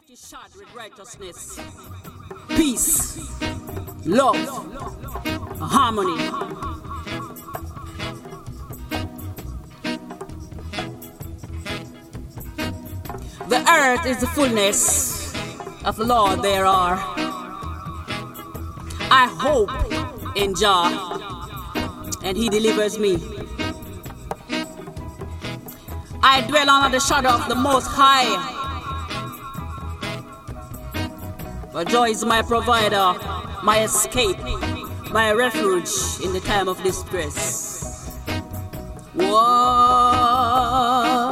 shod with righteousness, peace, love, harmony. The earth is the fullness of the Lord there are. I hope in Jah, and He delivers me. I dwell under the shadow of the Most High. For joy is my provider, my escape, my refuge in the time of distress. Whoa.